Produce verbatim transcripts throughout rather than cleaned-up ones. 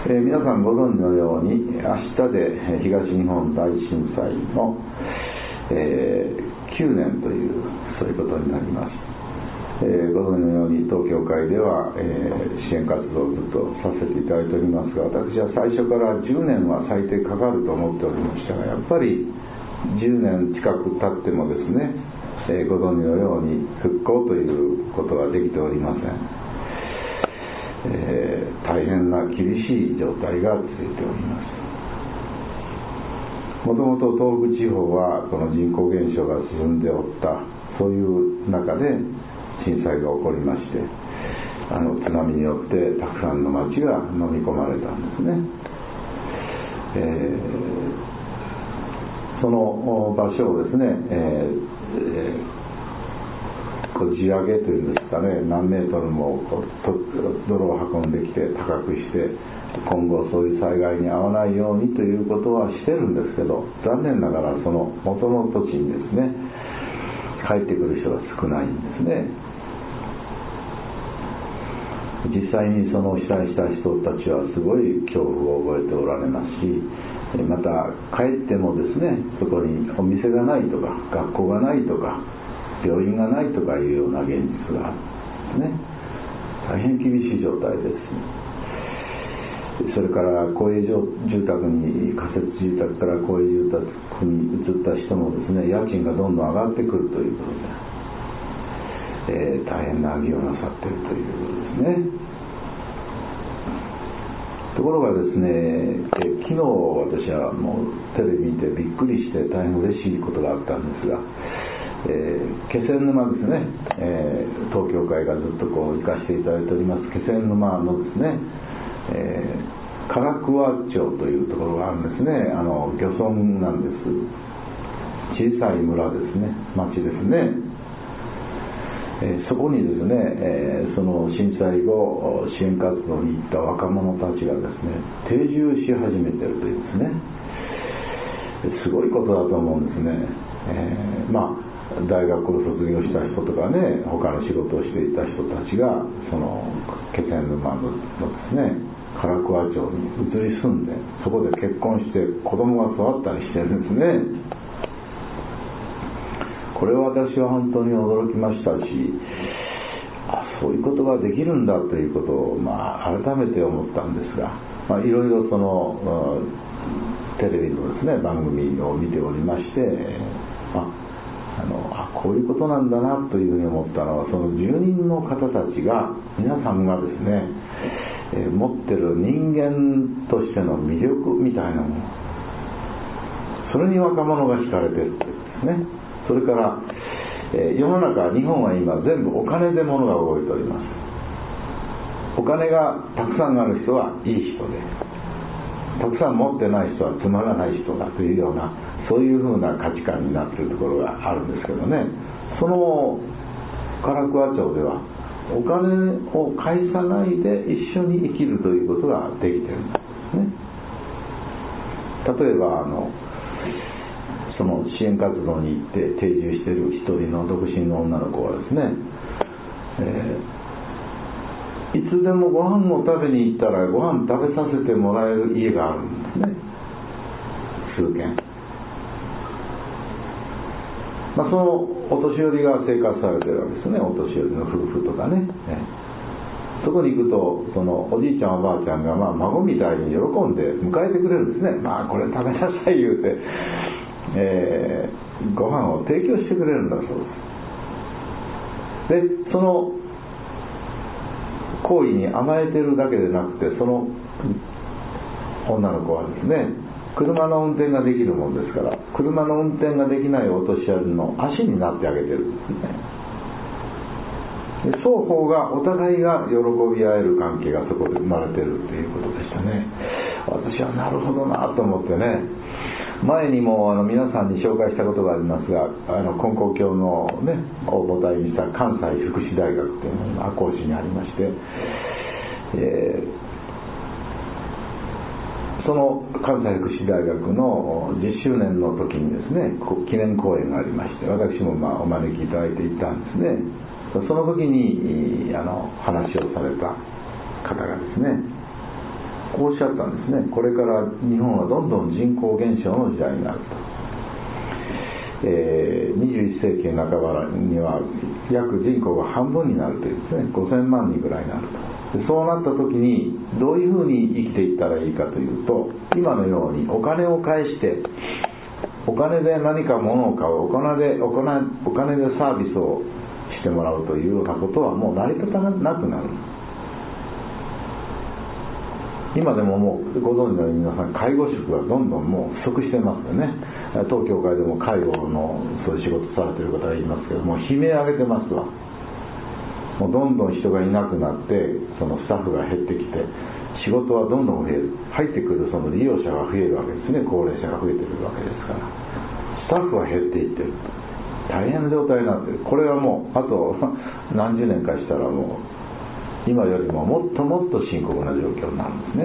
えー、皆さんご存知のように明日で東日本大震災の、えー、きゅうねんというそういうことになります。えー、ご存知のように東京会では、えー、支援活動をずっとさせていただいておりますが、私は最初からじゅうねんは最低かかると思っておりましたが、やっぱりじゅうねん近く経ってもですね、えー、ご存知のように復興ということができておりません。えー、大変な厳しい状態が続いております。もともと東北地方はこの人口減少が進んでおったそういう中で震災が起こりまして、あの津波によってたくさんの町が飲み込まれたんですね。えー、その場所をですね、えーえー地上げというんですかね、何メートルもこう泥を運んできて高くして、今後そういう災害に遭わないようにということはしてるんですけど、残念ながらその元の土地にですね帰ってくる人が少ないんですね。実際にその被災した人たちはすごい恐怖を覚えておられますし、また帰ってもですね、そこにお店がないとか学校がないとか病院がないとかいうような現実があるんですね。大変厳しい状態です。それから公営住宅に仮設住宅から公営住宅に移った人もですね、家賃がどんどん上がってくるということで、えー、大変な儀をなさっているということですね。ところがですね、え昨日私はもうテレビ見てびっくりして大変嬉しいことがあったんですが、えー、気仙沼ですね、えー、東京会がずっとこう行かせていただいております気仙沼のですね、えー、唐桑町というところがあるんですね。あの漁村なんです。小さい村ですね、町ですね。えー、そこにですね、えー、その震災後支援活動に行った若者たちがですね定住し始めているというですね、すごいことだと思うんですね。えー、まあ大学を卒業した人とかね、他の仕事をしていた人たちがその気仙沼のですね唐桑町に移り住んで、そこで結婚して子供が育ったりしてるんですね。これは私は本当に驚きましたし、あ、そういうことができるんだということを、まあ、改めて思ったんですが、まあ、いろいろそのテレビのですね番組を見ておりまして、ああのあこういうことなんだなというふうに思ったのは、その住人の方たちが皆さんがですね、えー、持ってる人間としての魅力みたいなもの、それに若者が惹かれているというですね。それから、えー、世の中日本は今全部お金で物が動いております。お金がたくさんある人はいい人で、たくさん持ってない人はつまらない人だというような、そういうふうな価値観になっているところがあるんですけどね。その唐桑町ではお金を返さないで一緒に生きるということができているんですね。例えばあのその支援活動に行って定住している一人の独身の女の子はですね、えー、いつでもご飯を食べに行ったらご飯食べさせてもらえる家があるんですね、数軒。まあ、そのお年寄りが生活されてるわけですね。お年寄りの夫婦とかね、えー、そこに行くとそのおじいちゃんおばあちゃんがまあ孫みたいに喜んで迎えてくれるんですね。まあこれ食べなさい言うて、えー、ご飯を提供してくれるんだそうです。でその行為に甘えてるだけでなくて、その女の子はですね、車の運転ができるもんですから、車の運転ができないお年寄りの足になってあげてるんですね。で双方がお互いが喜び合える関係がそこで生まれてるということでしたね。私はなるほどなと思ってね、前にもあの皆さんに紹介したことがありますが、あの金光教のねを母体にした関西福祉大学というのが赤穂市にありまして、えーその関西福祉大学のじゅっしゅうねんの時にですね、記念講演がありまして、私もまあお招きいただいて行ったんですね。その時にあの話をされた方がですね、 こうおっしゃったんですね。これから日本はどんどん人口減少の時代になると、えー、にじゅういっせいき半ばには約人口が半分になるというですね、ごせんまんにんぐらいになると。でそうなった時にどういうふうに生きていったらいいかというと、今のようにお金を返してお金で何か物を買う、お金でお金お金でサービスをしてもらうというようなことはもう成り立たなくなる。今でももうご存知のように皆さん介護職がどんどんもう不足してますよね。当教会でも介護のそういう仕事されている方がいますけども、悲鳴上げてますわ。もうどんどん人がいなくなって、そのスタッフが減ってきて、仕事はどんどん増える。入ってくるその利用者が増えるわけですね。高齢者が増えてるわけですから、スタッフは減っていってる、大変な状態になっている。これはもうあと何十年かしたらもう今よりももっともっと深刻な状況になるんですね。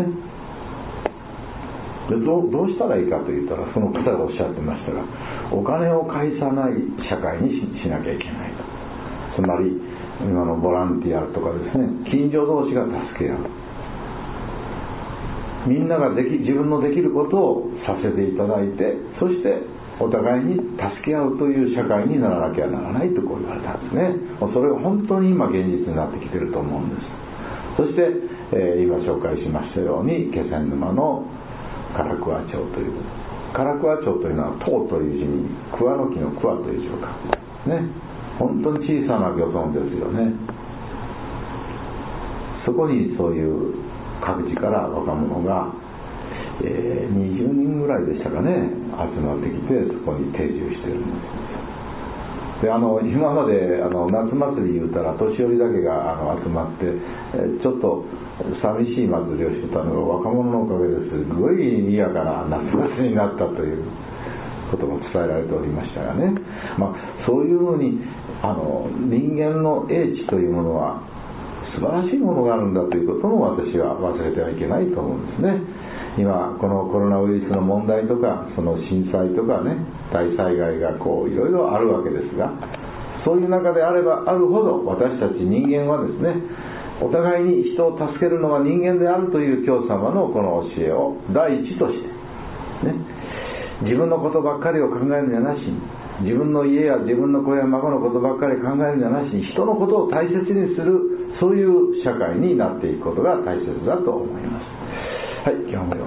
で ど, うどうしたらいいかといったら、その方がおっしゃってましたが、お金を返さない社会に し, しなきゃいけないと。つまり今のボランティアとかですね、近所同士が助け合う、みんなができ自分のできることをさせていただいて、そしてお互いに助け合うという社会にならなきゃならないとこう言われたんですね。それが本当に今現実になってきていると思うんです。そして、えー、今紹介しましたように気仙沼の唐桑町という、唐桑町というのは塔という字に桑の木の桑という字を書くね。本当に小さな漁村ですよね。そこにそういう各地から若者が、えー、にじゅうにんぐらいでしたかね、集まってきてそこに定住してるんです。であの今まであの夏祭り言うたら年寄りだけがあの集まって、えー、ちょっと寂しい祭りをしてたのが若者のおかげですごい賑やかな夏祭りになったということも伝えられておりましたがね、まあ、そういうふうにあの人間の英知というものは素晴らしいものがあるんだということも私は忘れてはいけないと思うんですね。今このコロナウイルスの問題とか、その震災とかね、大災害がこういろいろあるわけですが、そういう中であればあるほど私たち人間はですね、お互いに人を助けるのが人間であるという教様のこの教えを第一としてね、自分のことばっかりを考えるんじゃなしに、自分の家や自分の子や孫のことばっかり考えるんじゃなしに、人のことを大切にする、そういう社会になっていくことが大切だと思います。はい、今日も